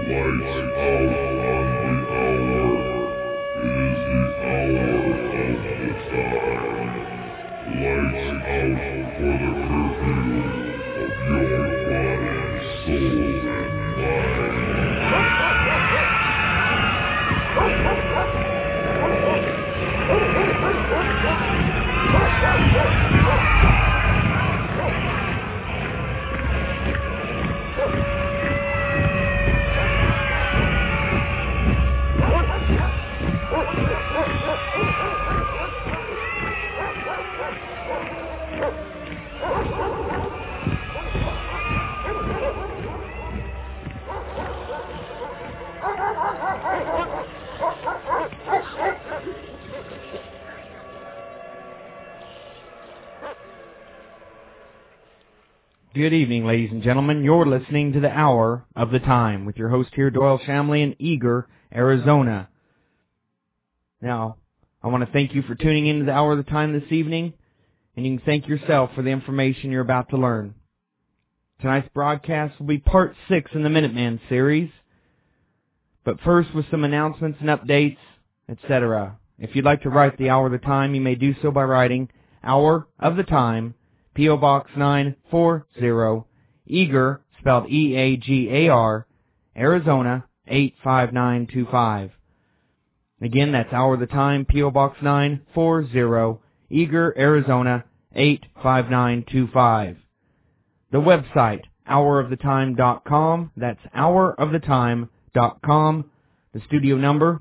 Good evening, ladies and gentlemen. You're listening to the Hour of the Time with your host here, Doyle Shamley in Eagar, Arizona. Now, I want to thank you for tuning into the Hour of the Time this evening, and you can thank yourself for the information you're about to learn. Tonight's broadcast will be part 6 in the Minuteman series, but first with some announcements and updates, etc. If you'd like to write the Hour of the Time, you may do so by writing Hour of the Time, P.O. Box 940, Eagar, spelled E-A-G-A-R, Arizona 85925. Again, that's Hour of the Time, P.O. Box 940, Eagar, Arizona 85925. The website, houroftetime.com. That's houroftetime.com. The studio number,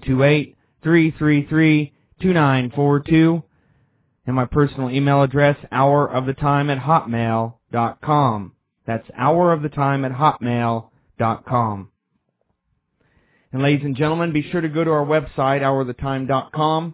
928-333-2942. And my personal email address, houroftetime@hotmail.com. That's houroftetime@hotmail.com. And ladies and gentlemen, be sure to go to our website, houroftetime.com,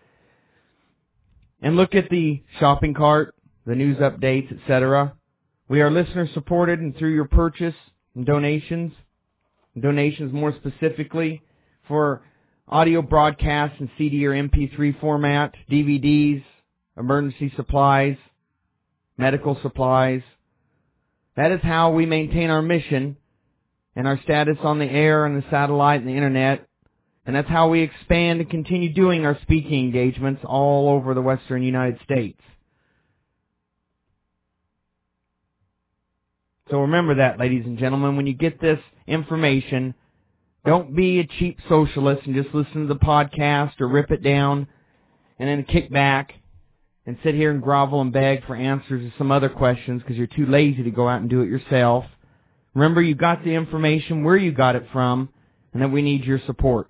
and look at the shopping cart, the news updates, etc. We are listener supported, and through your purchase and donations more specifically for audio broadcasts in CD or MP3 format, DVDs, emergency supplies, medical supplies. That is how we maintain our mission and our status on the air and the satellite and the internet. And that's how we expand and continue doing our speaking engagements all over the western United States. So remember that, ladies and gentlemen, when you get this information, don't be a cheap socialist and just listen to the podcast or rip it down and then kick back and sit here and grovel and beg for answers to some other questions because you're too lazy to go out and do it yourself. Remember, you got the information where you got it from, and that we need your support.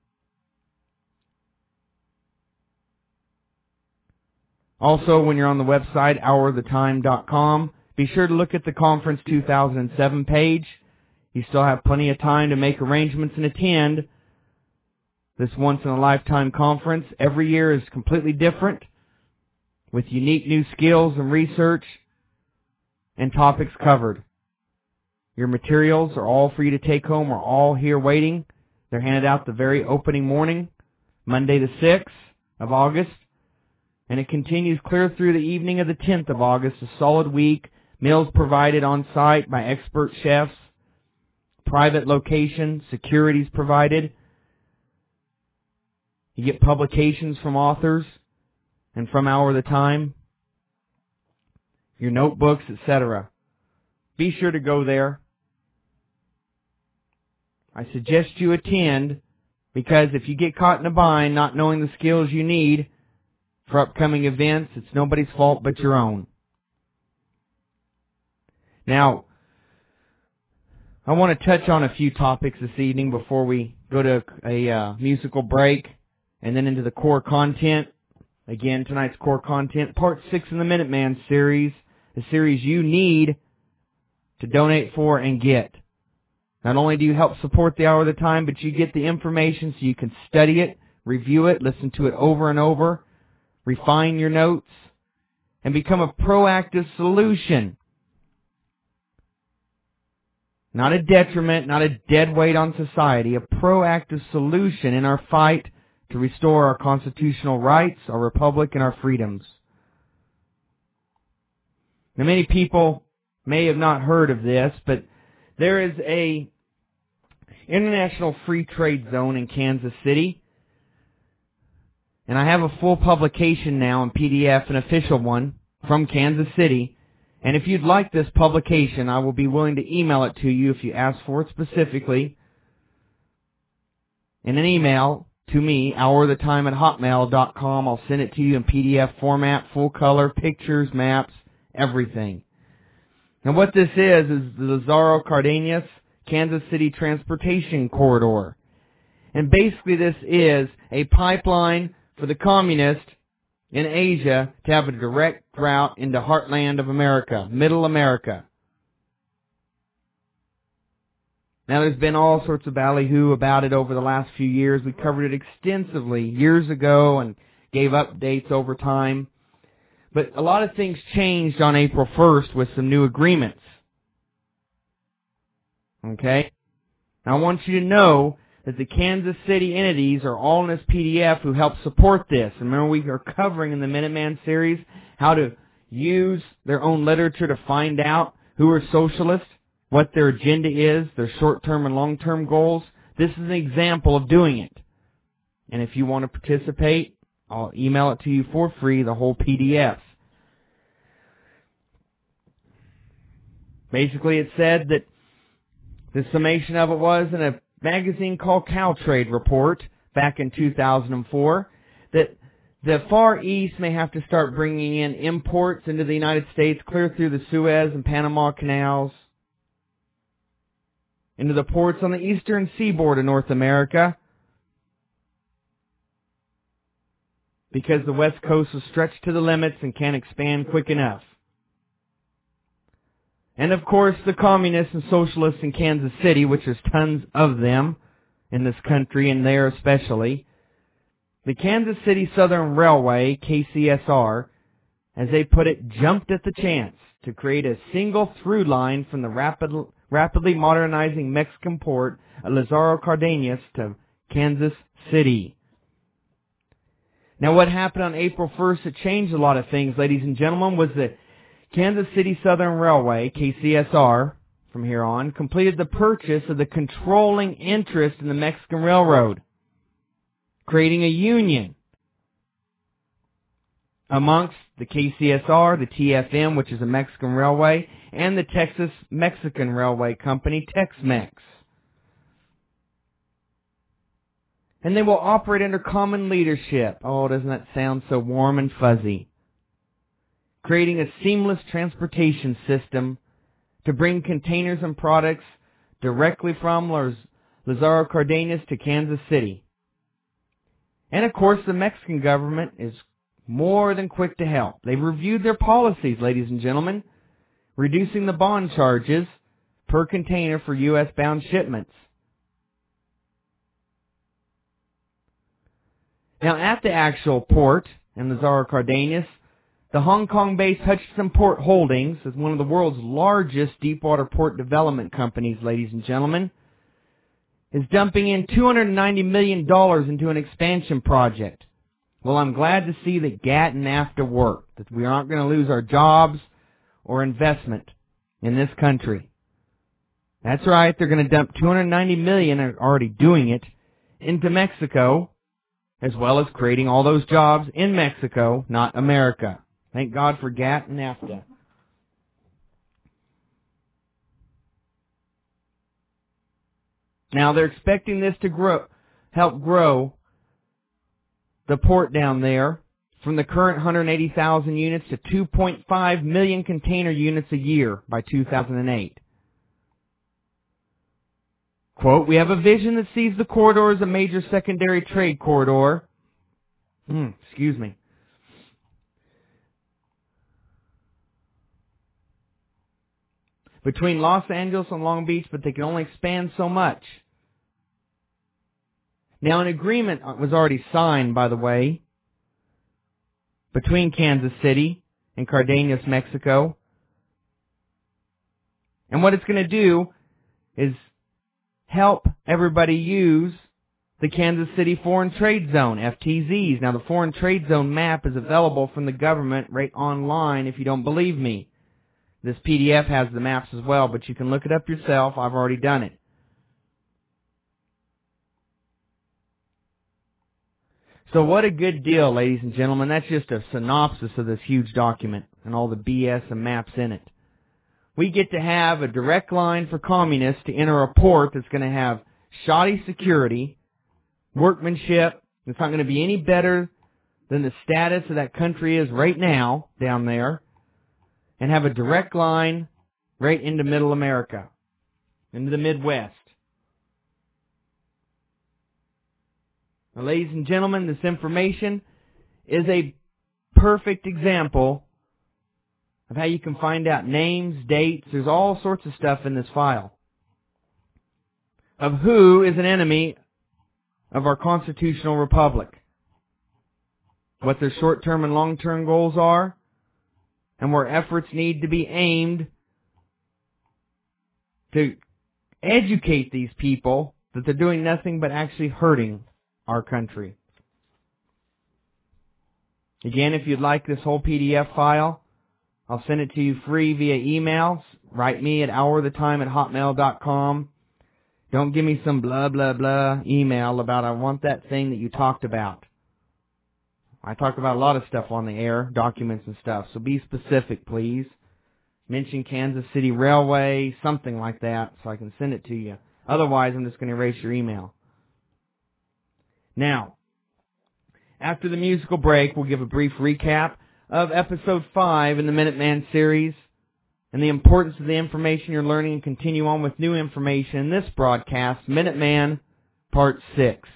Also, when you're on the website, houroftetime.com, be sure to look at the Conference 2007 page. You still have plenty of time to make arrangements and attend this once-in-a-lifetime conference. Every year is completely different, with unique new skills and research and topics covered. Your materials are all for you to take home, are all here waiting. They're handed out the very opening morning, Monday the 6th of August, and it continues clear through the evening of the 10th of August, a solid week, meals provided on site by expert chefs, private location, securities provided. You get publications from authors and from Hour of the Time, your notebooks, etc. Be sure to go there. I suggest you attend, because if you get caught in a bind not knowing the skills you need for upcoming events, it's nobody's fault but your own. Now, I want to touch on a few topics this evening before we go to a musical break and then into the core content. Again, tonight's core content, part 6 in the Minuteman series, the series you need to donate for and get. Not only do you help support the Hour of the Time, but you get the information so you can study it, review it, listen to it over and over, refine your notes, and become a proactive solution. Not a detriment, not a dead weight on society, a proactive solution in our fight to restore our constitutional rights, our republic, and our freedoms. Now, many people may have not heard of this, but there is a International Free Trade Zone in Kansas City. And I have a full publication now in PDF, an official one from Kansas City. And if you'd like this publication, I will be willing to email it to you if you ask for it specifically. In an email to me, houroftetime@hotmail.com. I'll send it to you in PDF format, full color, pictures, maps, everything. And what this is the Lázaro Cárdenas Kansas City Transportation Corridor. And basically this is a pipeline for the communists in Asia to have a direct route into heartland of America, middle America. Now there's been all sorts of ballyhoo about it over the last few years. We covered it extensively years ago and gave updates over time. But a lot of things changed on April 1st with some new agreements. Okay? Now I want you to know that the Kansas City entities are all in this PDF who help support this. And remember, we are covering in the Minuteman series how to use their own literature to find out who are socialists, what their agenda is, their short-term and long-term goals. This is an example of doing it. And if you want to participate, I'll email it to you for free, the whole PDF. Basically, it said that the summation of it was in a magazine called Caltrade Report back in 2004 that the Far East may have to start bringing in imports into the United States clear through the Suez and Panama canals into the ports on the eastern seaboard of North America because the West Coast is stretched to the limits and can't expand quick enough. And of course, the communists and socialists in Kansas City, which there's tons of them in this country and there especially, the Kansas City Southern Railway, KCSR, as they put it, jumped at the chance to create a single through line from the rapidly modernizing Mexican port of Lázaro Cárdenas to Kansas City. Now what happened on April 1st that changed a lot of things, ladies and gentlemen, was that Kansas City Southern Railway, KCSR, from here on, completed the purchase of the controlling interest in the Mexican Railroad, creating a union amongst the KCSR, the TFM, which is a Mexican railway, and the Texas Mexican Railway Company, Tex-Mex. And they will operate under common leadership. Oh, doesn't that sound so warm and fuzzy? Creating a seamless transportation system to bring containers and products directly from Lázaro Cárdenas to Kansas City. And of course, the Mexican government is more than quick to help. They've reviewed their policies, ladies and gentlemen, reducing the bond charges per container for U.S.-bound shipments. Now, at the actual port in Lázaro Cárdenas, the Hong Kong-based Hutchison Port Holdings is one of the world's largest deepwater port development companies, ladies and gentlemen, is dumping in $290 million into an expansion project. Well, I'm glad to see that GATT and NAFTA work, that we aren't going to lose our jobs or investment in this country. That's right, they're going to dump $290 million, are already doing it, into Mexico, as well as creating all those jobs in Mexico, not America. Thank God for GATT and NAFTA. Now, they're expecting this to help grow the port down there from the current 180,000 units to 2.5 million container units a year by 2008. Quote, we have a vision that sees the corridor as a major secondary trade corridor. Excuse me. Between Los Angeles and Long Beach, but they can only expand so much. Now, an agreement was already signed, by the way, between Kansas City and Cardenas, Mexico. And what it's going to do is help everybody use the Kansas City Foreign Trade Zone, FTZs. Now, the Foreign Trade Zone map is available from the government right online if you don't believe me. This PDF has the maps as well, but you can look it up yourself. I've already done it. So what a good deal, ladies and gentlemen. That's just a synopsis of this huge document and all the BS and maps in it. We get to have a direct line for communists to enter a port that's going to have shoddy security, workmanship. It's not going to be any better than the status of that country is right now down there, and have a direct line right into Middle America, into the Midwest. Now, ladies and gentlemen, this information is a perfect example of how you can find out names, dates, there's all sorts of stuff in this file, of who is an enemy of our constitutional republic, what their short-term and long-term goals are, and where efforts need to be aimed to educate these people that they're doing nothing but actually hurting our country. Again, if you'd like this whole PDF file, I'll send it to you free via email. Write me at hourthetime@hotmail.com. Don't give me some blah, blah, blah email about I want that thing that you talked about. I talk about a lot of stuff on the air, documents and stuff, so be specific, please. Mention Kansas City Railway, something like that, so I can send it to you. Otherwise, I'm just going to erase your email. Now, after the musical break, we'll give a brief recap of Episode 5 in the Minuteman series and the importance of the information you're learning, and continue on with new information in this broadcast, Minuteman Part 6.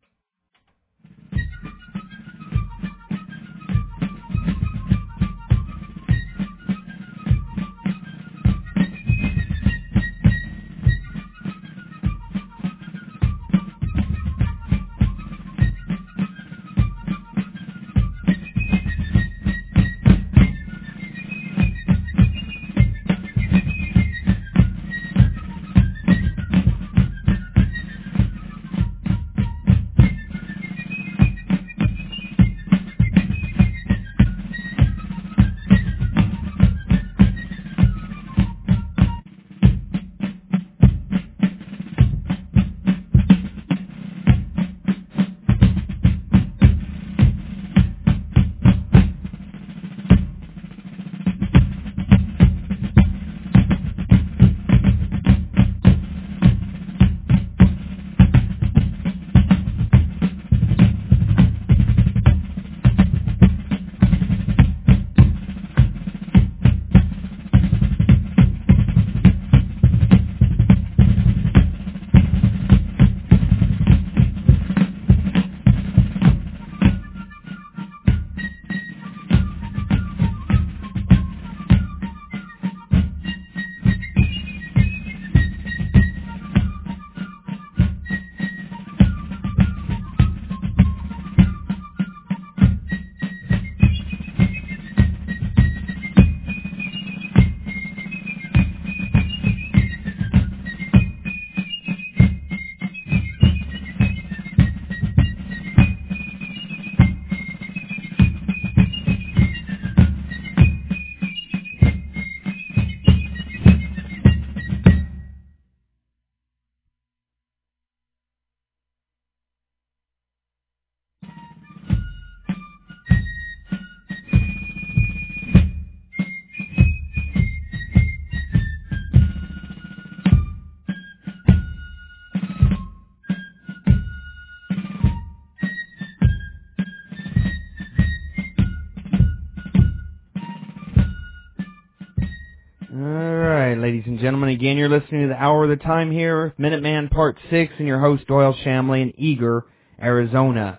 Ladies and gentlemen, again, you're listening to the Hour of the Time here with Minuteman Part 6 and your host, Doyle Shamley in Eagar, Arizona.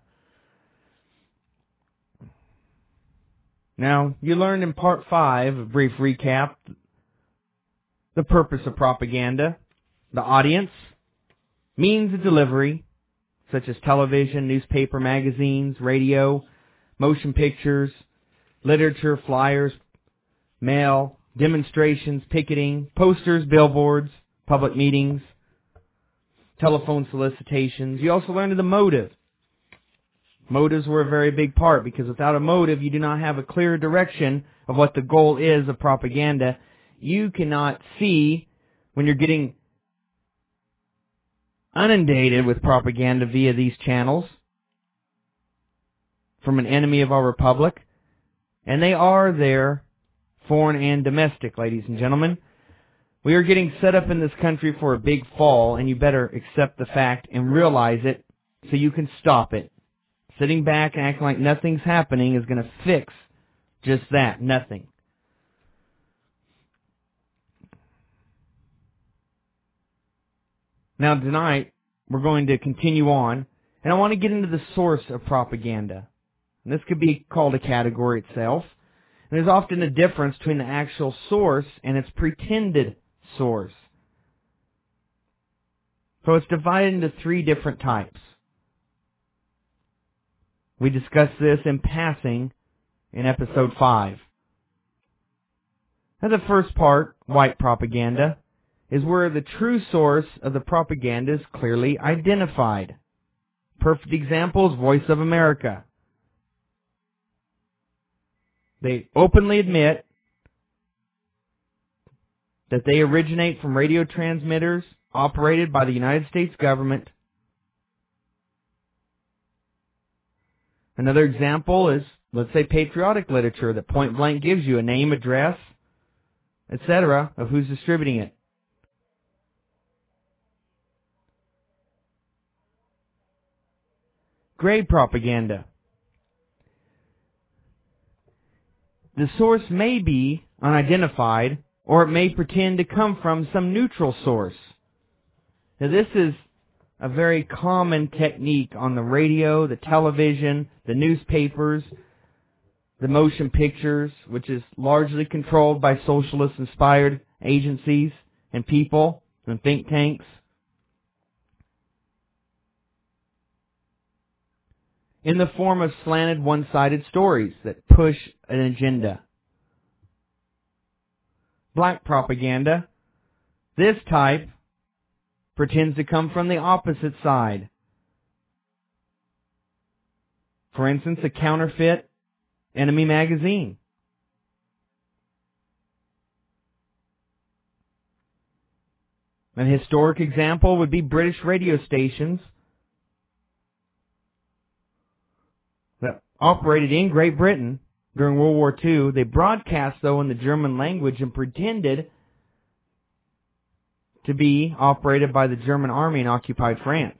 Now, you learned in Part 5, a brief recap, the purpose of propaganda, the audience, means of delivery, such as television, newspaper, magazines, radio, motion pictures, literature, flyers, mail, demonstrations, picketing, posters, billboards, public meetings, telephone solicitations. You also learned the motive. Motives were a very big part, because without a motive, you do not have a clear direction of what the goal is of propaganda. You cannot see when you're getting inundated with propaganda via these channels. from an enemy of our republic, and they are there, foreign and domestic, ladies and gentlemen. We are getting set up in this country for a big fall, and you better accept the fact and realize it so you can stop it. Sitting back and acting like nothing's happening is going to fix just that, nothing. Now tonight, we're going to continue on, and I want to get into the source of propaganda. And this could be called a category itself. And there's often a difference between the actual source and its pretended source. So it's divided into 3 different types. We discussed this in passing in episode 5. Now the first part, white propaganda, is where the true source of the propaganda is clearly identified. Perfect example is Voice of America. They openly admit that they originate from radio transmitters operated by the United States government. Another example is, let's say, patriotic literature that point blank gives you a name, address, etc. of who's distributing it. Gray propaganda. The source may be unidentified, or it may pretend to come from some neutral source. Now this is a very common technique on the radio, the television, the newspapers, the motion pictures, which is largely controlled by socialist-inspired agencies and people and think tanks. In the form of slanted, one-sided stories that push an agenda. Black propaganda. This type pretends to come from the opposite side. For instance, a counterfeit enemy magazine. An historic example would be British radio stations that operated in Great Britain during World War II. They broadcast, though, in the German language and pretended to be operated by the German army in occupied France.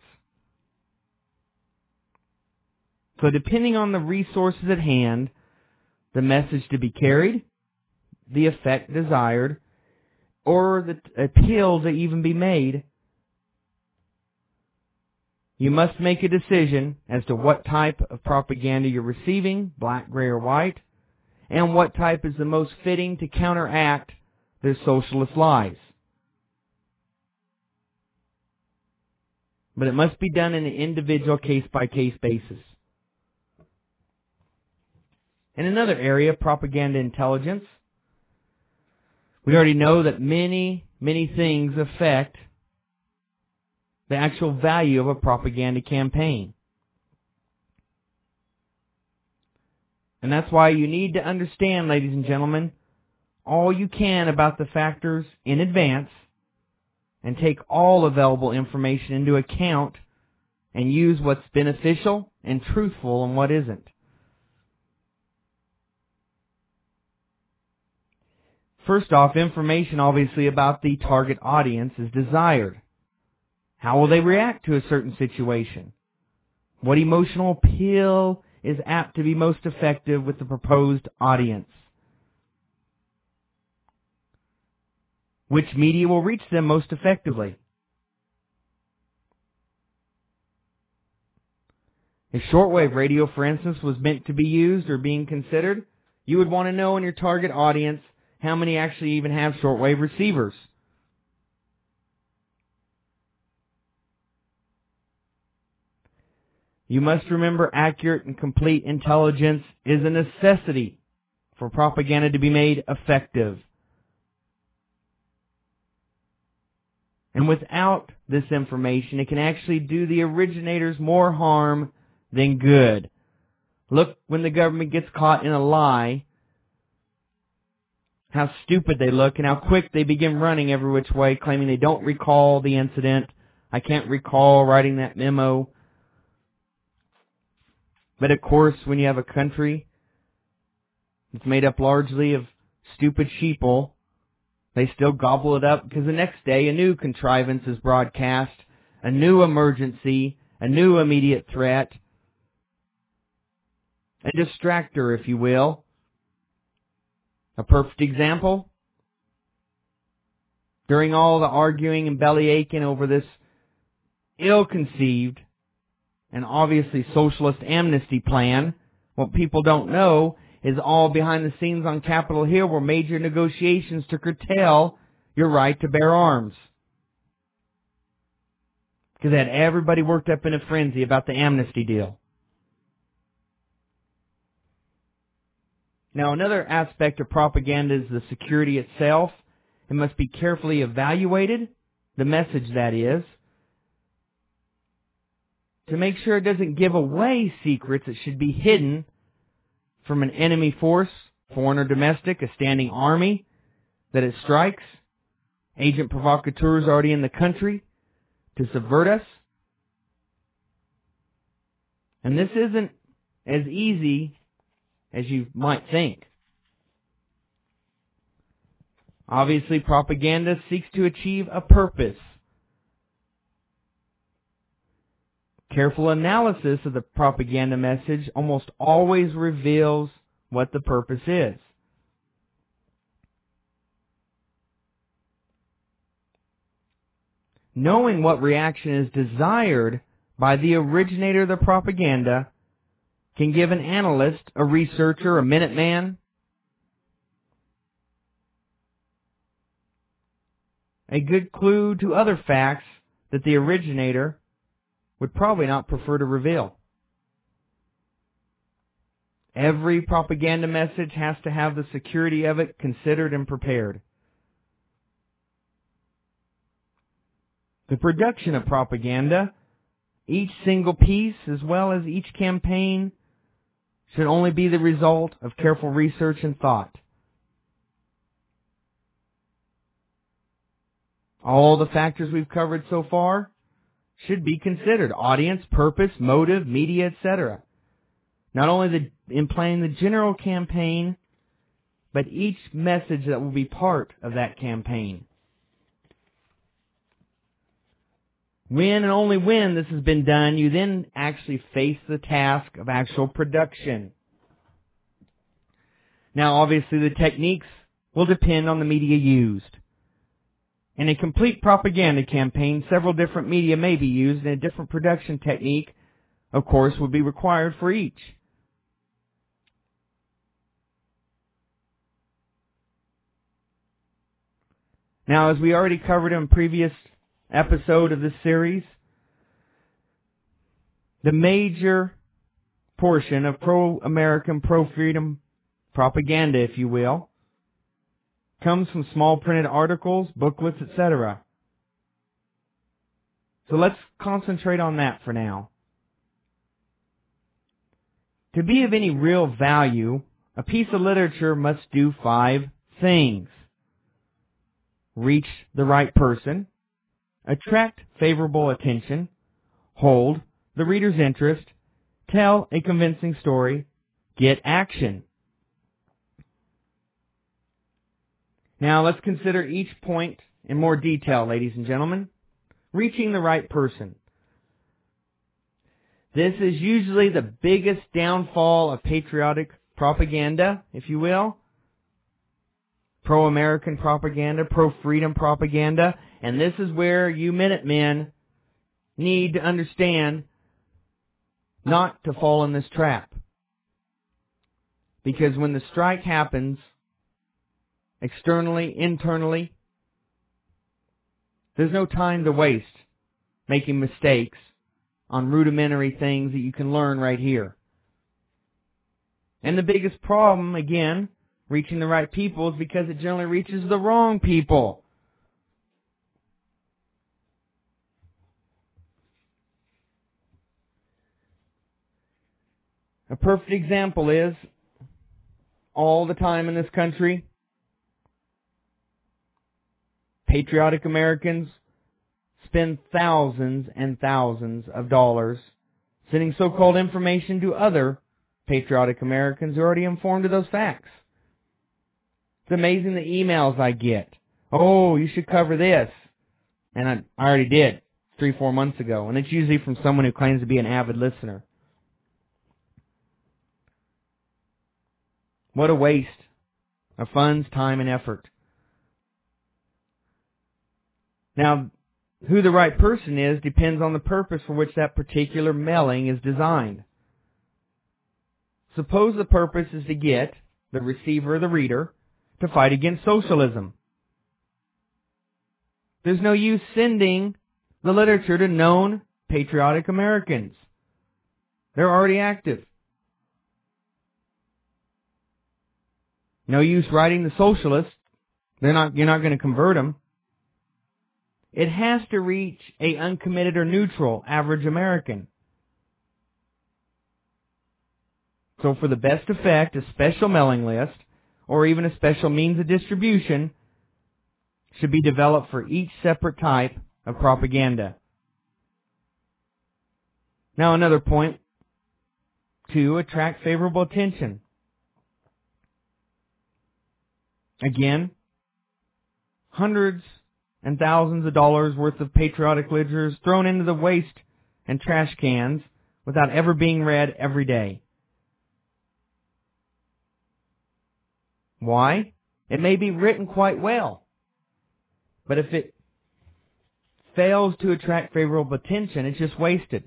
So depending on the resources at hand, the message to be carried, the effect desired, or the appeal to even be made, you must make a decision as to what type of propaganda you're receiving, black, gray, or white, and what type is the most fitting to counteract their socialist lies. But it must be done in an individual case-by-case basis. In another area, propaganda intelligence, we already know that many things affect the actual value of a propaganda campaign. And that's why you need to understand, ladies and gentlemen, all you can about the factors in advance and take all available information into account and use what's beneficial and truthful and what isn't. First off, information obviously about the target audience is desired. How will they react to a certain situation? What emotional appeal is apt to be most effective with the proposed audience? Which media will reach them most effectively? If shortwave radio, for instance, was meant to be used or being considered, you would want to know in your target audience how many actually even have shortwave receivers. You must remember accurate and complete intelligence is a necessity for propaganda to be made effective. And without this information, it can actually do the originators more harm than good. Look, when the government gets caught in a lie, how stupid they look and how quick they begin running every which way, claiming they don't recall the incident. I can't recall writing that memo. But of course, when you have a country that's made up largely of stupid sheeple, they still gobble it up because the next day a new contrivance is broadcast, a new emergency, a new immediate threat, a distractor, if you will. A perfect example, during all the arguing and belly aching over this ill-conceived and obviously socialist amnesty plan, what people don't know is all behind the scenes on Capitol Hill were major negotiations to curtail your right to bear arms. Because they had everybody worked up in a frenzy about the amnesty deal. Now, another aspect of propaganda is the security itself. It must be carefully evaluated, the message that is, to make sure it doesn't give away secrets that should be hidden from an enemy force, foreign or domestic, a standing army that it strikes, agent provocateurs already in the country to subvert us. And this isn't as easy as you might think. Obviously, propaganda seeks to achieve a purpose. Careful analysis of the propaganda message almost always reveals what the purpose is. Knowing what reaction is desired by the originator of the propaganda can give an analyst, a researcher, a Minuteman, a good clue to other facts that the originator would probably not prefer to reveal. Every propaganda message has to have the security of it considered and prepared. The production of propaganda, each single piece as well as each campaign, should only be the result of careful research and thought. All the factors we've covered so far should be considered: audience, purpose, motive, media, etc. Not only in planning the general campaign, but each message that will be part of that campaign. When and only when this has been done, you then actually face the task of actual production. Now, obviously, the techniques will depend on the media used. In a complete propaganda campaign, several different media may be used, and a different production technique, of course, would be required for each. Now, as we already covered in a previous episode of this series, the major portion of pro-American, pro-freedom propaganda, if you will, comes from small printed articles, booklets, etc. So let's concentrate on that for now. To be of any real value, a piece of literature must do 5 things: reach the right person, attract favorable attention, hold the reader's interest, tell a convincing story, get action. Now let's consider each point in more detail, ladies and gentlemen. Reaching the right person. This is usually the biggest downfall of patriotic propaganda, if you will. Pro-American propaganda, pro-freedom propaganda. And this is where you Minutemen need to understand not to fall in this trap. Because when the strike happens, externally, internally, there's no time to waste making mistakes on rudimentary things that you can learn right here. And the biggest problem, again, reaching the right people, is because it generally reaches the wrong people. A perfect example is, all the time in this country, patriotic Americans spend thousands and thousands of dollars, sending so-called information to other patriotic Americans who are already informed of those facts. It's amazing the emails I get. Oh, you should cover this. And I already did 3-4 months ago. And it's usually from someone who claims to be an avid listener. What a waste of funds, time, and effort. Now, who the right person is depends on the purpose for which that particular mailing is designed. Suppose the purpose is to get the receiver or the reader to fight against socialism. There's no use sending the literature to known patriotic Americans. They're already active. No use writing the socialists. You're not going to convert them. It has to reach a uncommitted or neutral average American. So for the best effect, a special mailing list or even a special means of distribution should be developed for each separate type of propaganda. Now another point, to attract favorable attention. Again, hundreds and thousands of dollars worth of patriotic literature is thrown into the waste and trash cans without ever being read every day. Why? It may be written quite well, but if it fails to attract favorable attention, it's just wasted.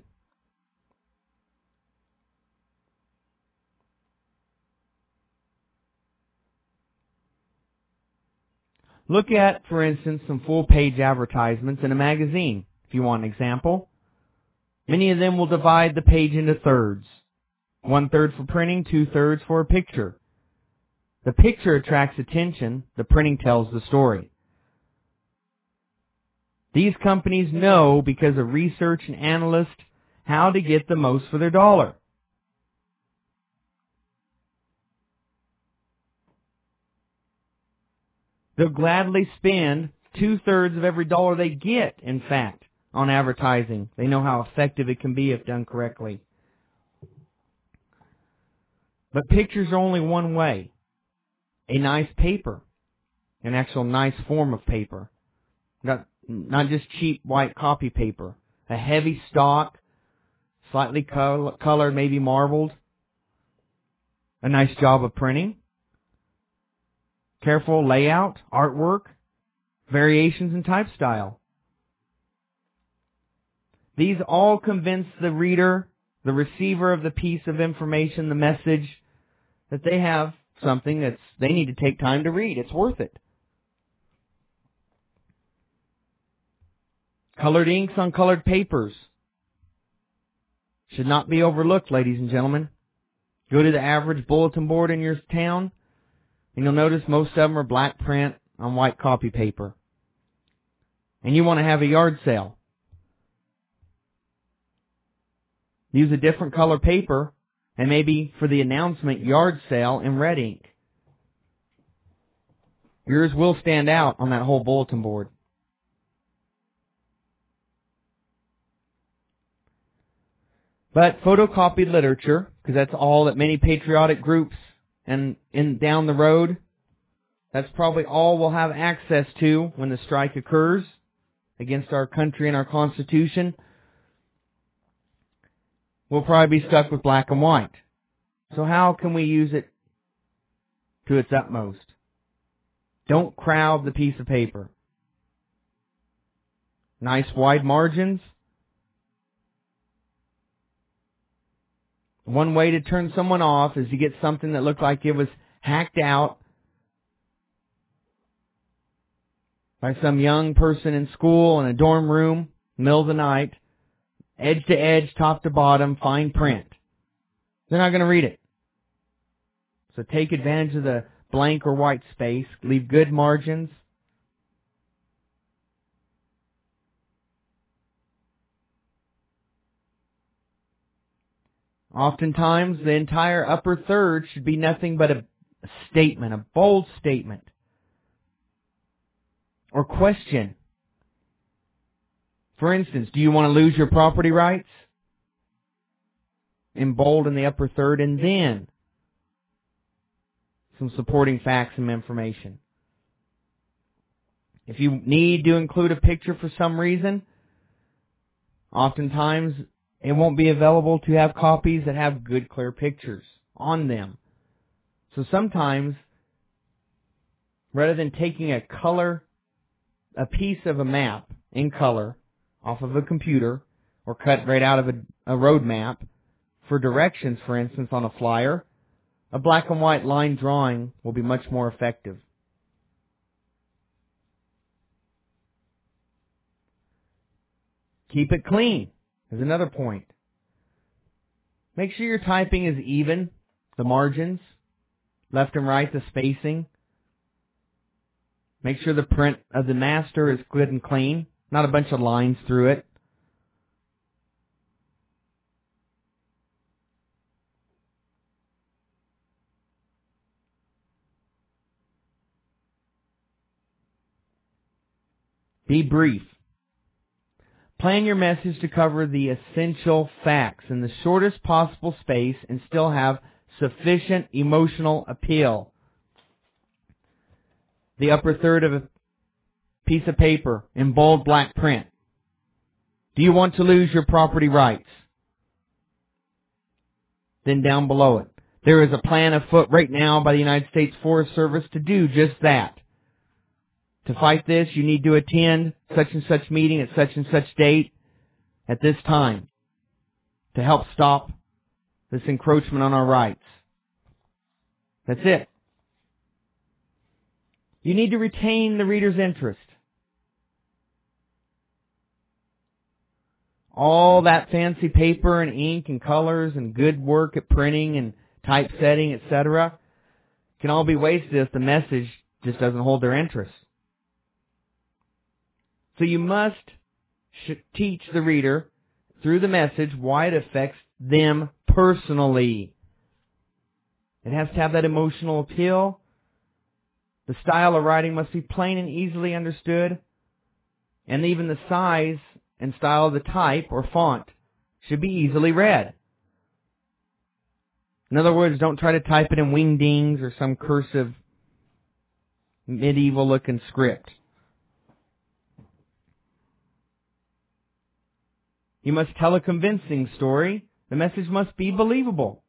Look at, for instance, some full-page advertisements in a magazine, if you want an example. Many of them will divide the page into thirds. 1/3 for printing, 2/3 for a picture. The picture attracts attention, the printing tells the story. These companies know, because of research and analysts, how to get the most for their dollar. They'll gladly spend 2/3 of every dollar they get, in fact, on advertising. They know how effective it can be if done correctly. But pictures are only one way. A nice paper, an actual nice form of paper, not just cheap white copy paper, a heavy stock, slightly colored, maybe marbled, a nice job of printing, careful layout, artwork, variations in type style. These all convince the reader, the receiver of the piece of information, the message, that they have something they need to take time to read. It's worth it. Colored inks on colored papers should not be overlooked, ladies and gentlemen. Go to the average bulletin board in your town, and you'll notice most of them are black print on white copy paper. And you want to have a yard sale. Use a different color paper, and maybe for the announcement, yard sale in red ink. Yours will stand out on that whole bulletin board. But photocopied literature, because that's all that many patriotic groups and down the road, that's probably all we'll have access to when the strike occurs against our country and our Constitution. We'll probably be stuck with black and white. So how can we use it to its utmost? Don't crowd the piece of paper. Nice wide margins. One way to turn someone off is to get something that looked like it was hacked out by some young person in school in a dorm room, middle of the night, edge to edge, top to bottom, fine print. They're not going to read it. So take advantage of the blank or white space. Leave good margins. Oftentimes, the entire upper third should be nothing but a statement, a bold statement, or question. For instance, do you want to lose your property rights? in bold in the upper third, and then some supporting facts and information. If you need to include a picture for some reason, oftentimes it won't be available to have copies that have good, clear pictures on them. So sometimes, rather than taking a piece of a map in color off of a computer or cut right out of a road map for directions, for instance, on a flyer, a black and white line drawing will be much more effective. Keep it clean is another point. Make sure your typing is even, the margins, left and right, the spacing. Make sure the print of the master is good and clean, not a bunch of lines through it. Be brief. Plan your message to cover the essential facts in the shortest possible space and still have sufficient emotional appeal. The upper third of a piece of paper in bold black print. Do you want to lose your property rights? Then down below it, there is a plan afoot right now by the United States Forest Service to do just that. To fight this, you need to attend such and such meeting at such and such date at this time to help stop this encroachment on our rights. That's it. You need to retain the reader's interest. All that fancy paper and ink and colors and good work at printing and typesetting, etc., can all be wasted if the message just doesn't hold their interest. So you must teach the reader through the message why it affects them personally. It has to have that emotional appeal. The style of writing must be plain and easily understood. And even the size and style of the type or font should be easily read. In other words, don't try to type it in wingdings or some cursive medieval-looking script. You must tell a convincing story. The message must be believable.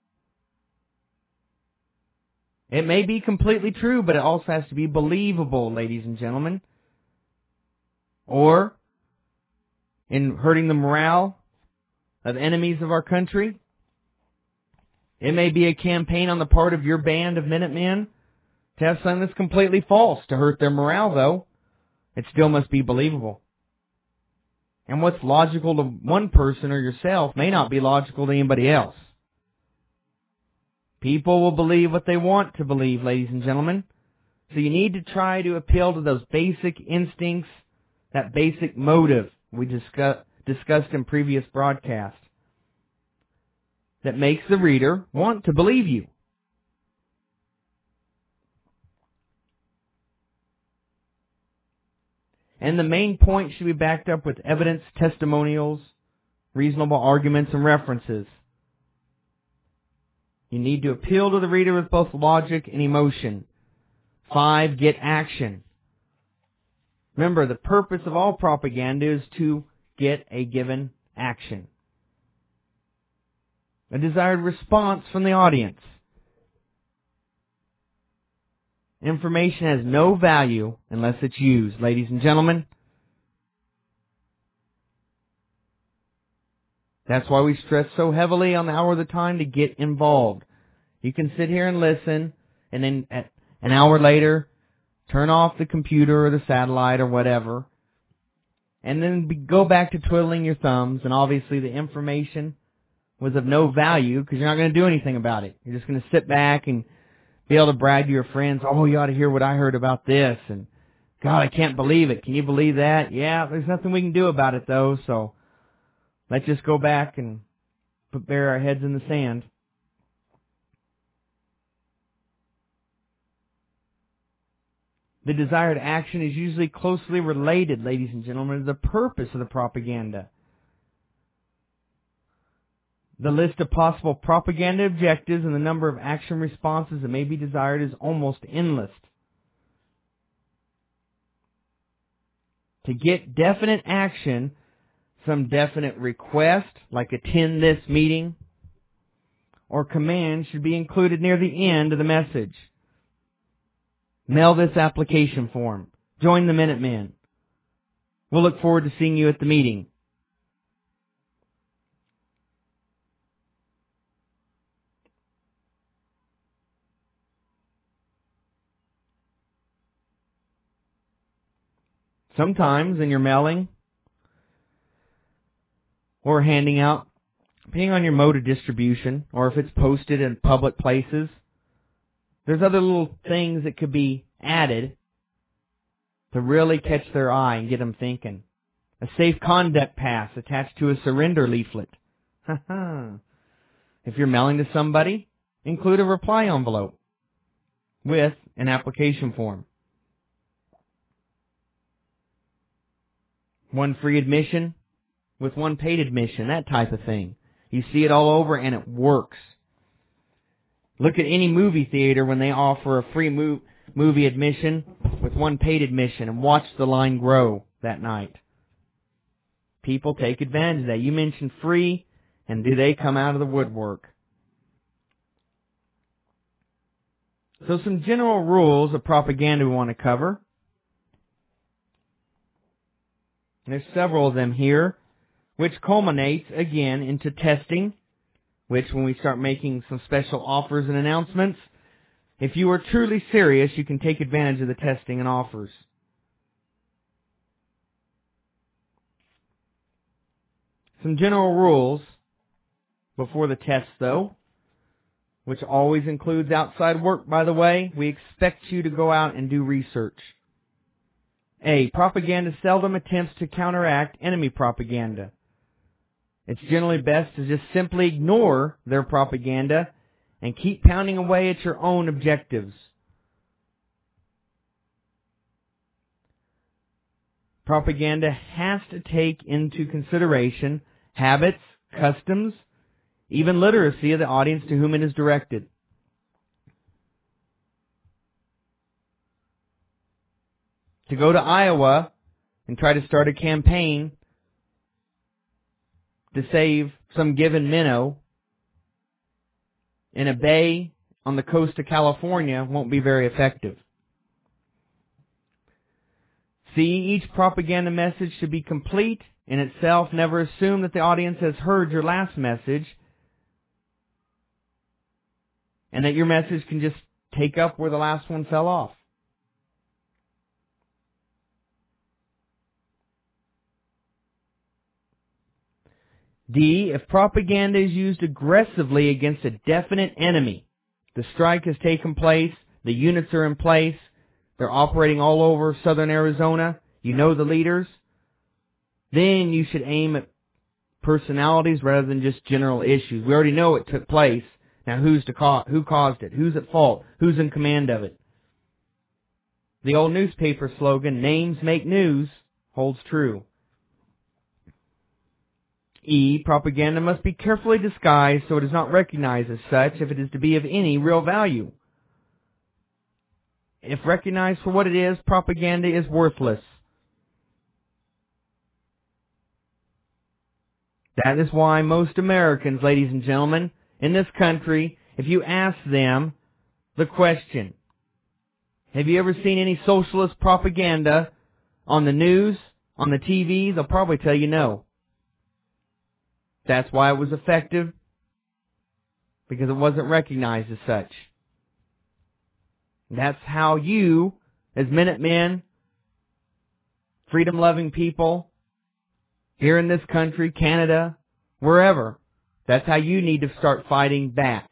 It may be completely true, but it also has to be believable, ladies and gentlemen. Or, in hurting the morale of enemies of our country, it may be a campaign on the part of your band of Minutemen to have something that's completely false to hurt their morale, though. It still must be believable. And what's logical to one person or yourself may not be logical to anybody else. People will believe what they want to believe, ladies and gentlemen. So you need to try to appeal to those basic instincts, that basic motive we discussed in previous broadcasts, that makes the reader want to believe you. And the main point should be backed up with evidence, testimonials, reasonable arguments, and references. You need to appeal to the reader with both logic and emotion. 5, get action. Remember, the purpose of all propaganda is to get a given action. A desired response from the audience. Information has no value unless it's used, ladies and gentlemen. That's why we stress so heavily on the hour of the time to get involved. You can sit here and listen, and then an hour later, turn off the computer or the satellite or whatever, and then go back to twiddling your thumbs, and obviously the information was of no value because you're not going to do anything about it. You're just going to sit back and be able to brag to your friends, oh, you ought to hear what I heard about this, and God, I can't believe it. Can you believe that? Yeah, there's nothing we can do about it, though, so let's just go back and bury our heads in the sand. The desired action is usually closely related, ladies and gentlemen, to the purpose of the propaganda. The list of possible propaganda objectives and the number of action responses that may be desired is almost endless. To get definite action, some definite request, like attend this meeting, or command should be included near the end of the message. Mail this application form. Join the Minutemen. We'll look forward to seeing you at the meeting. Sometimes in your mailing or handing out, depending on your mode of distribution, or if it's posted in public places, there's other little things that could be added to really catch their eye and get them thinking. A safe conduct pass attached to a surrender leaflet. If you're mailing to somebody, include a reply envelope with an application form. One free admission with one paid admission, that type of thing. You see it all over and it works. Look at any movie theater when they offer a free movie admission with one paid admission and watch the line grow that night. People take advantage of that. You mention free, and do they come out of the woodwork? So some general rules of propaganda we want to cover. There's several of them here, which culminates, again, into testing, which when we start making some special offers and announcements, if you are truly serious, you can take advantage of the testing and offers. Some general rules before the test, though, which always includes outside work, by the way. We expect you to go out and do research. A. Propaganda seldom attempts to counteract enemy propaganda. It's generally best to just simply ignore their propaganda and keep pounding away at your own objectives. Propaganda has to take into consideration habits, customs, even literacy of the audience to whom it is directed. To go to Iowa and try to start a campaign to save some given minnow in a bay on the coast of California won't be very effective. C. Each propaganda message should be complete in itself. Never assume that the audience has heard your last message and that your message can just take up where the last one fell off. D. If propaganda is used aggressively against a definite enemy, the strike has taken place, the units are in place, they're operating all over southern Arizona, you know the leaders, then you should aim at personalities rather than just general issues. We already know it took place. Now who caused it? Who's at fault? Who's in command of it? The old newspaper slogan, names make news, holds true. E. Propaganda must be carefully disguised so it is not recognized as such if it is to be of any real value. If recognized for what it is, propaganda is worthless. That is why most Americans, ladies and gentlemen, in this country, if you ask them the question, have you ever seen any socialist propaganda on the news, on the TV, they'll probably tell you no. That's why it was effective, because it wasn't recognized as such. That's how you, as Minutemen, freedom-loving people, here in this country, Canada, wherever, that's how you need to start fighting back.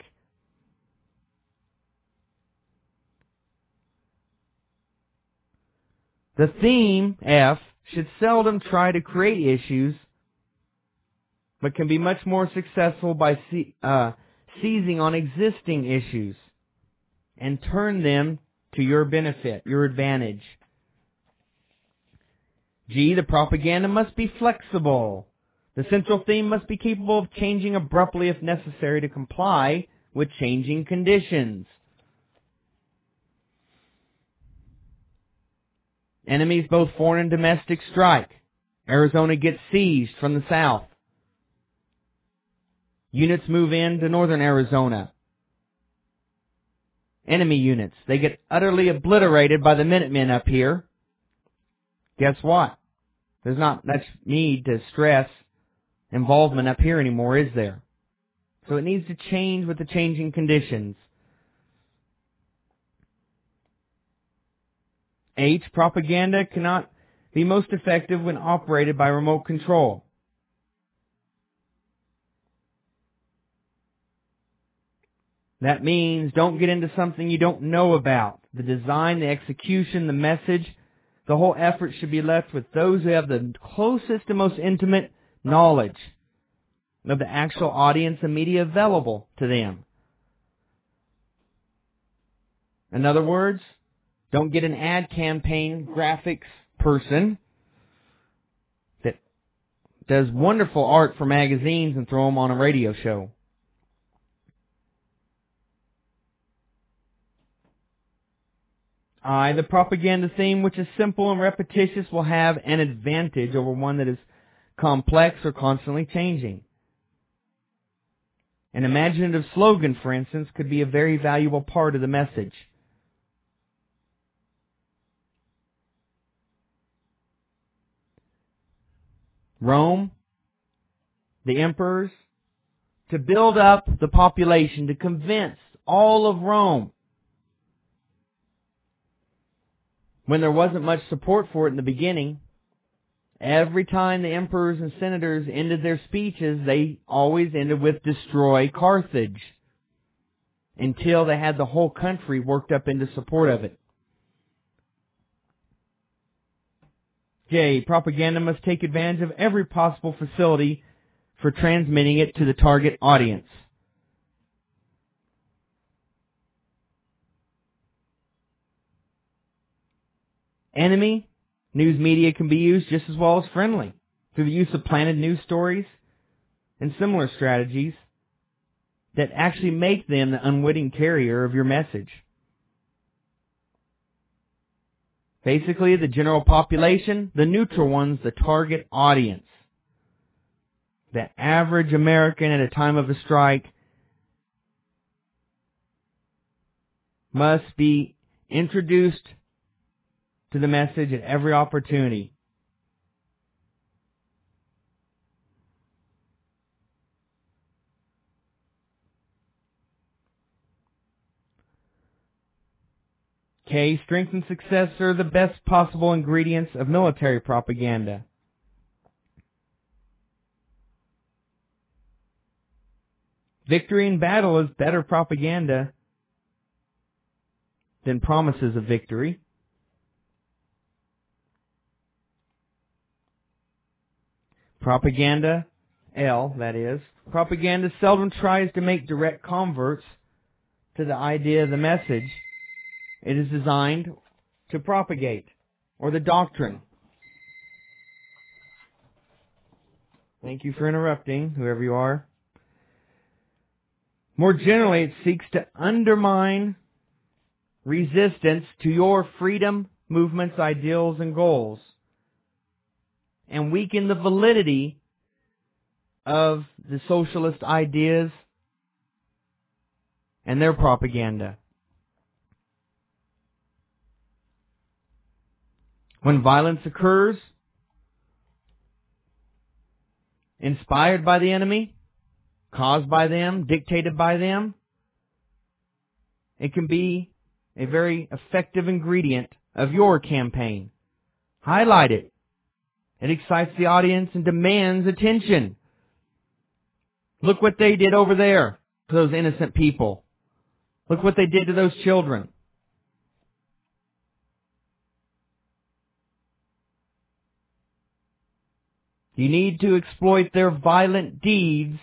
The theme, F, should seldom try to create issues, but can be much more successful by seizing on existing issues and turn them to your benefit, your advantage. G, the propaganda must be flexible. The central theme must be capable of changing abruptly if necessary to comply with changing conditions. Enemies both foreign and domestic strike. Arizona gets seized from the south. Units move into northern Arizona. Enemy units, they get utterly obliterated by the Minutemen up here. Guess what? There's not much need to stress involvement up here anymore, is there? So it needs to change with the changing conditions. H, propaganda cannot be most effective when operated by remote control. That means don't get into something you don't know about. The design, the execution, the message, the whole effort should be left with those who have the closest and most intimate knowledge of the actual audience and media available to them. In other words, don't get an ad campaign graphics person that does wonderful art for magazines and throw them on a radio show. I, the propaganda theme, which is simple and repetitious, will have an advantage over one that is complex or constantly changing. An imaginative slogan, for instance, could be a very valuable part of the message. Rome, the emperors, to build up the population, to convince all of Rome. When there wasn't much support for it in the beginning, every time the emperors and senators ended their speeches, they always ended with "destroy Carthage," until they had the whole country worked up into support of it. J, propaganda must take advantage of every possible facility for transmitting it to the target audience. Enemy news media can be used just as well as friendly through the use of planted news stories and similar strategies that actually make them the unwitting carrier of your message. Basically, the general population, the neutral ones, the target audience. The average American at a time of a strike must be introduced to the message at every opportunity. K, strength and success are the best possible ingredients of military propaganda. Victory in battle is better propaganda than promises of victory. Propaganda, L, that is. Propaganda seldom tries to make direct converts to the idea of the message it is designed to propagate, or the doctrine. Thank you for interrupting, whoever you are. More generally, it seeks to undermine resistance to your freedom movement's ideals and goals, and weaken the validity of the socialist ideas and their propaganda. When violence occurs, inspired by the enemy, caused by them, dictated by them, it can be a very effective ingredient of your campaign. Highlight it. It excites the audience and demands attention. Look what they did over there to those innocent people. Look what they did to those children. You need to exploit their violent deeds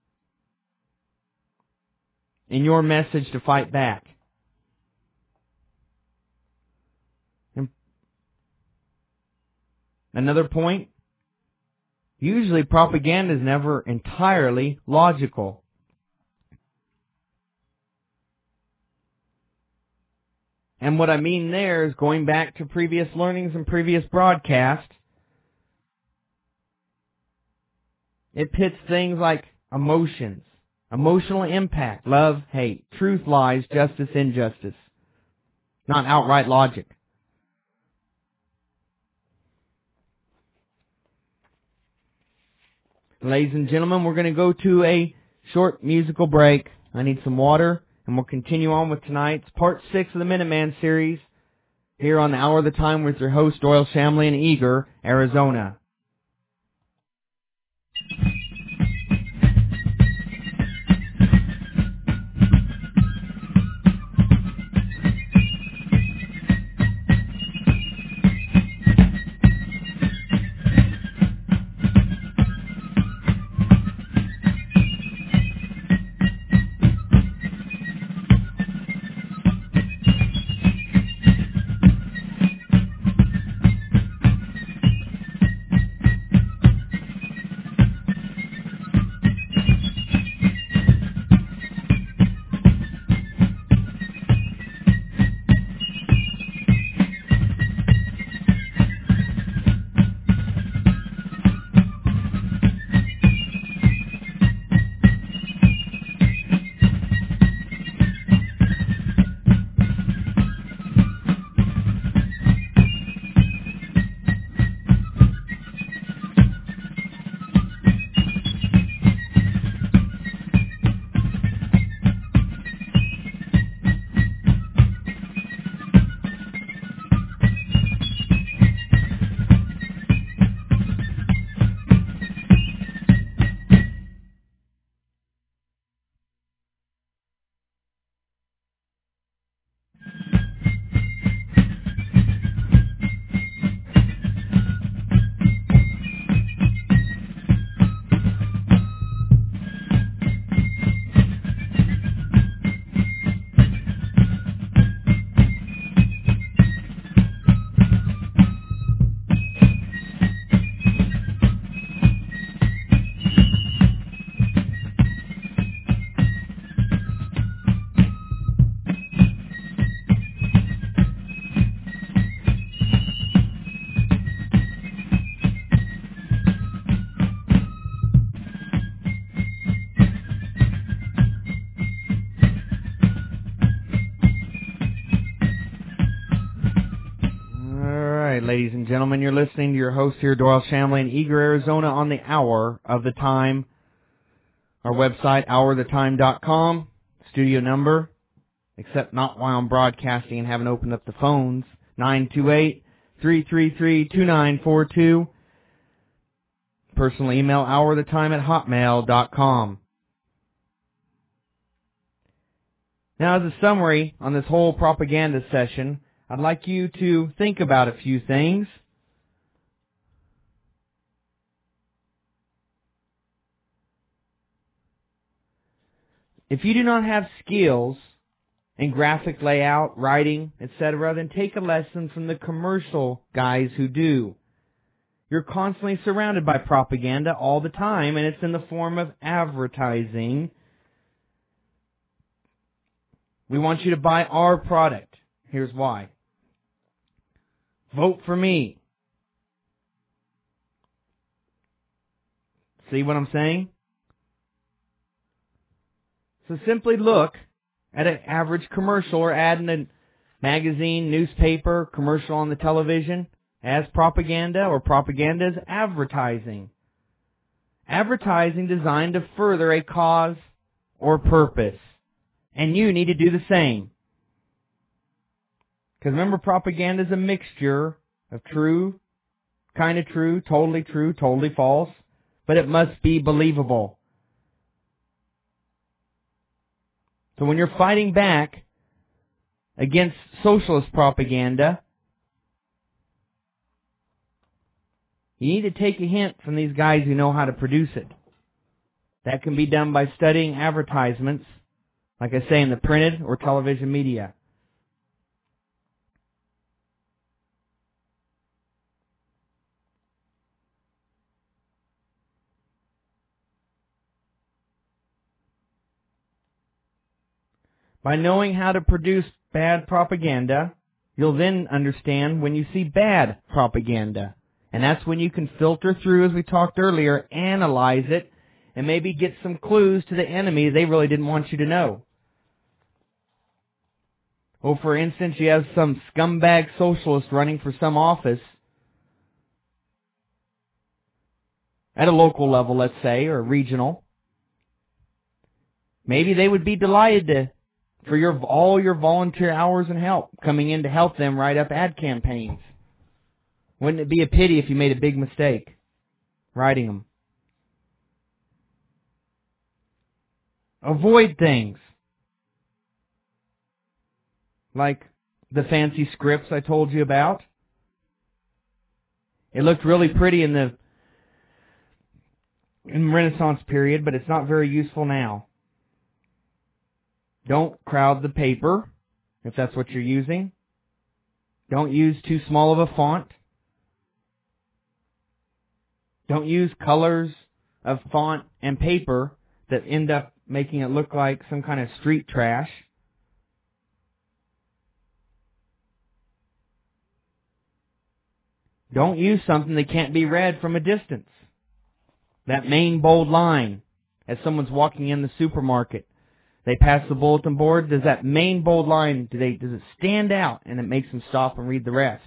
in your message to fight back. And another point, Usually propaganda is never entirely logical. And what I mean there is going back to previous learnings and previous broadcasts. It pits things like emotions, emotional impact, love, hate, truth, lies, justice, injustice. Not outright logic. Ladies and gentlemen, we're going to go to a short musical break. I need some water, and we'll continue on with tonight's Part 6 of the Minuteman series here on the Hour of the Time with your host, Doyle Shamley in Eagar, Arizona. Ladies and gentlemen, you're listening to your host here, Doyle Shamley in Eagar, Arizona, on the Hour of the Time. Our website, hourthetime.com. Studio number, except not while I'm broadcasting and haven't opened up the phones, 928-333-2942. Personal email, hourthetime@hotmail.com. Now, as a summary on this whole propaganda session, I'd like you to think about a few things. If you do not have skills in graphic layout, writing, etc., then take a lesson from the commercial guys who do. You're constantly surrounded by propaganda all the time, and it's in the form of advertising. We want you to buy our product. Here's why. Vote for me. See what I'm saying? So simply look at an average commercial or ad in a magazine, newspaper, commercial on the television as propaganda, or propaganda as advertising. Advertising designed to further a cause or purpose. And you need to do the same. Because remember, propaganda is a mixture of true, kind of true, totally false, but it must be believable. So when you're fighting back against socialist propaganda, you need to take a hint from these guys who know how to produce it. That can be done by studying advertisements, like I say, in the printed or television media. By knowing how to produce bad propaganda, you'll then understand when you see bad propaganda. And that's when you can filter through, as we talked earlier, analyze it, and maybe get some clues to the enemy they really didn't want you to know. Well, for instance, you have some scumbag socialist running for some office at a local level, let's say, or regional. Maybe they would be delighted for all your volunteer hours and help coming in to help them write up ad campaigns. Wouldn't it be a pity if you made a big mistake writing them? Avoid things like the fancy scripts I told you about. It looked really pretty in the Renaissance period, but it's not very useful now. Don't crowd the paper, if that's what you're using. Don't use too small of a font. Don't use colors of font and paper that end up making it look like some kind of street trash. Don't use something that can't be read from a distance. That main bold line as someone's walking in the supermarket. They pass the bulletin board. Does that main bold line, does it stand out and it makes them stop and read the rest?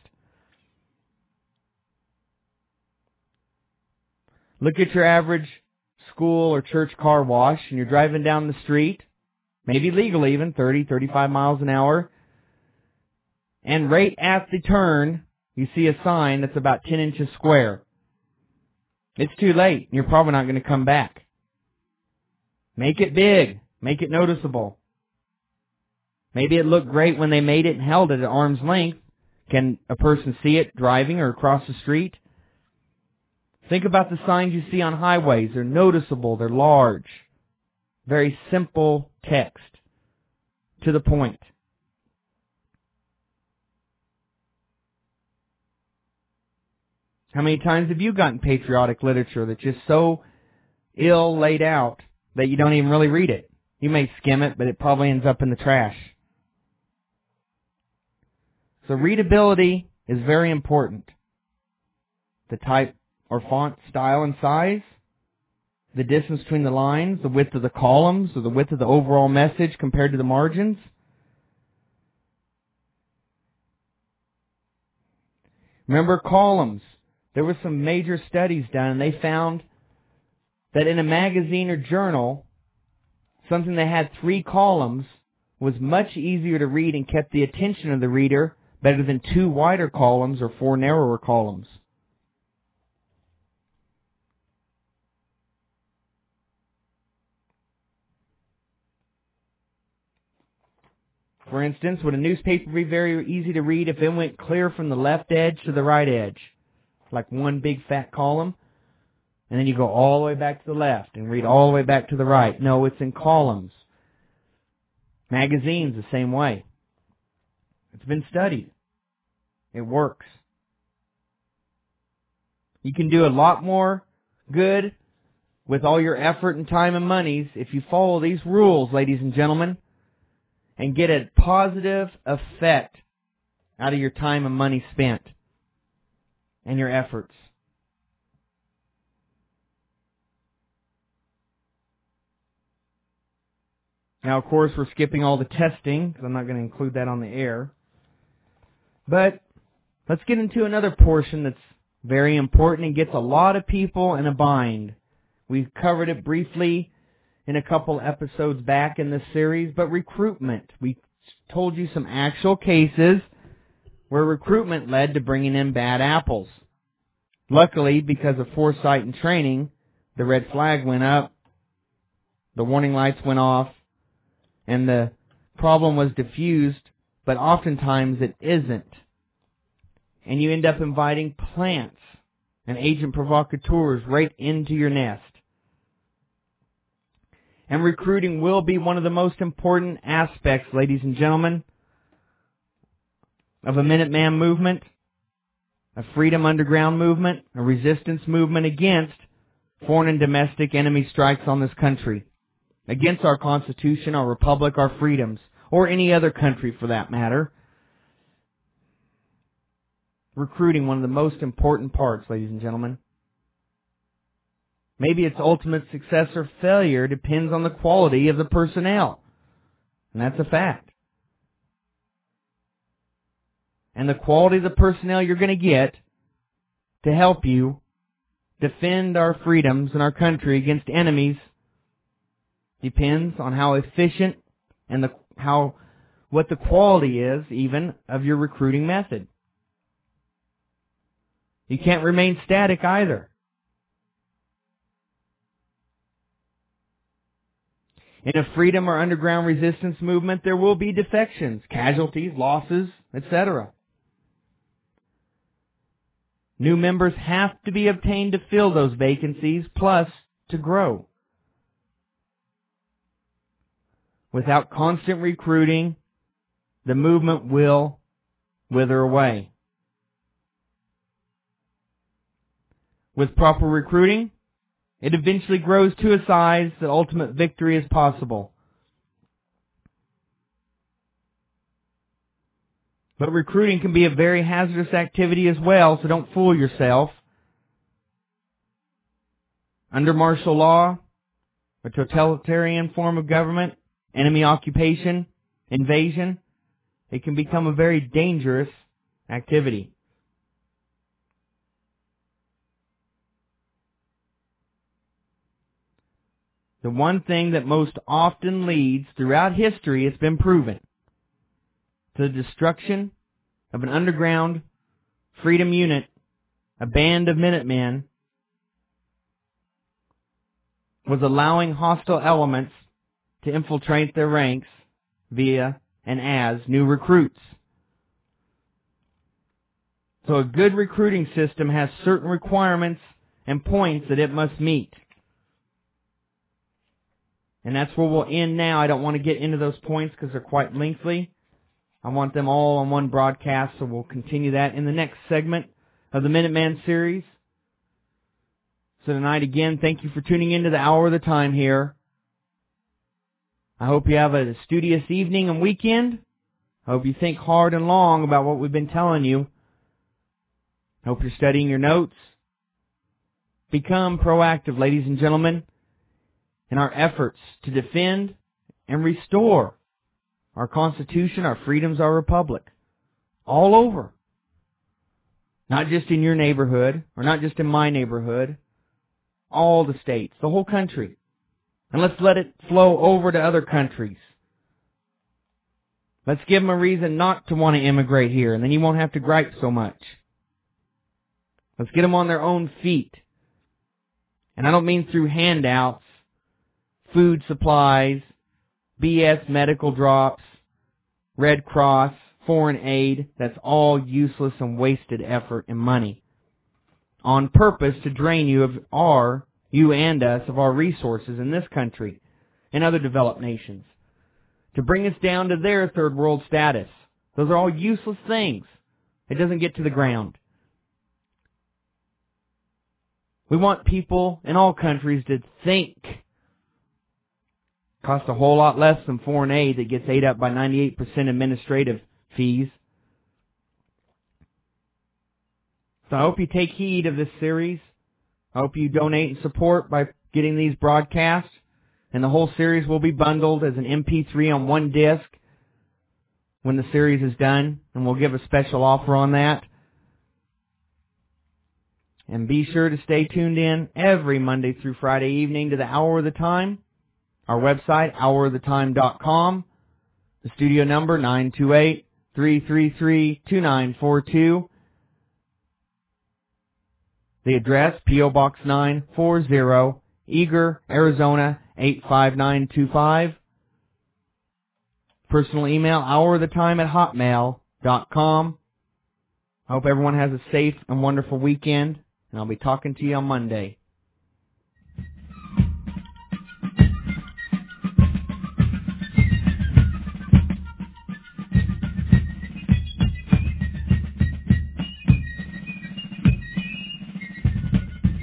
Look at your average school or church car wash and you're driving down the street, maybe legally even, 30, 35 miles an hour, and right at the turn, you see a sign that's about 10 inches square. It's too late. You're probably not going to come back. Make it big. Make it noticeable. Maybe it looked great when they made it and held it at arm's length. Can a person see it driving or across the street? Think about the signs you see on highways. They're noticeable. They're large. Very simple text. To the point. How many times have you gotten patriotic literature that's just so ill laid out that you don't even really read it? You may skim it, but it probably ends up in the trash. So readability is very important. The type or font style and size, the distance between the lines, the width of the columns, or the width of the overall message compared to the margins. Remember columns. There were some major studies done, and they found that in a magazine or journal, something that had 3 columns was much easier to read and kept the attention of the reader better than 2 wider columns or 4 narrower columns. For instance, would a newspaper be very easy to read if it went clear from the left edge to the right edge? Like one big fat column, and then you go all the way back to the left and read all the way back to the right. No, it's in columns. Magazines the same way. It's been studied. It works. You can do a lot more good with all your effort and time and monies if you follow these rules, ladies and gentlemen, and get a positive effect out of your time and money spent and your efforts. Now, of course, we're skipping all the testing, because I'm not going to include that on the air. But let's get into another portion that's very important and gets a lot of people in a bind. We've covered it briefly in a couple episodes back in this series, but recruitment. We told you some actual cases where recruitment led to bringing in bad apples. Luckily, because of foresight and training, the red flag went up, the warning lights went off, and the problem was diffused, but oftentimes it isn't. And you end up inviting plants and agent provocateurs right into your nest. And recruiting will be one of the most important aspects, ladies and gentlemen, of a Minuteman movement, a freedom underground movement, a resistance movement against foreign and domestic enemy strikes on this country, against our Constitution, our republic, our freedoms, or any other country for that matter. Recruiting, one of the most important parts, ladies and gentlemen. Maybe its ultimate success or failure depends on the quality of the personnel. And that's a fact. And the quality of the personnel you're going to get to help you defend our freedoms and our country against enemies depends on how efficient and what the quality is even of your recruiting method. You can't remain static either. In a freedom or underground resistance movement, there will be defections, casualties, losses, etc. New members have to be obtained to fill those vacancies, plus to grow. Without constant recruiting, the movement will wither away. With proper recruiting, it eventually grows to a size that ultimate victory is possible. But recruiting can be a very hazardous activity as well, so don't fool yourself. Under martial law, a totalitarian form of government, enemy occupation, invasion, it can become a very dangerous activity. The one thing that most often leads throughout history, it's been proven, to the destruction of an underground freedom unit, a band of Minutemen, was allowing hostile elements to infiltrate their ranks via and as new recruits. So a good recruiting system has certain requirements and points that it must meet. And that's where we'll end now. I don't want to get into those points because they're quite lengthy. I want them all on one broadcast, so we'll continue that in the next segment of the Minuteman series. So tonight, again, thank you for tuning into the Hour of the Time here. I hope you have a studious evening and weekend. I hope you think hard and long about what we've been telling you. I hope you're studying your notes. Become proactive, ladies and gentlemen, in our efforts to defend and restore our Constitution, our freedoms, our republic. All over. Not just in your neighborhood, or not just in my neighborhood. All the states, the whole country. And let's let it flow over to other countries. Let's give them a reason not to want to immigrate here, and then you won't have to gripe so much. Let's get them on their own feet. And I don't mean through handouts, food supplies, BS medical drops, Red Cross, foreign aid. That's all useless and wasted effort and money on purpose to drain you of you and us, of our resources in this country and other developed nations, to bring us down to their third world status. Those are all useless things. It doesn't get to the ground. We want people in all countries to think. Costs a whole lot less than foreign aid that gets ate up by 98% administrative fees. So I hope you take heed of this series. I hope you donate and support by getting these broadcasts. And the whole series will be bundled as an MP3 on one disc when the series is done. And we'll give a special offer on that. And be sure to stay tuned in every Monday through Friday evening to the Hour of the Time. Our website, houroftetime.com. The studio number, 928-333-2942. The address, P.O. Box 940, Eager, Arizona, 85925. Personal email, houroftetime@hotmail.com. I hope everyone has a safe and wonderful weekend, and I'll be talking to you on Monday.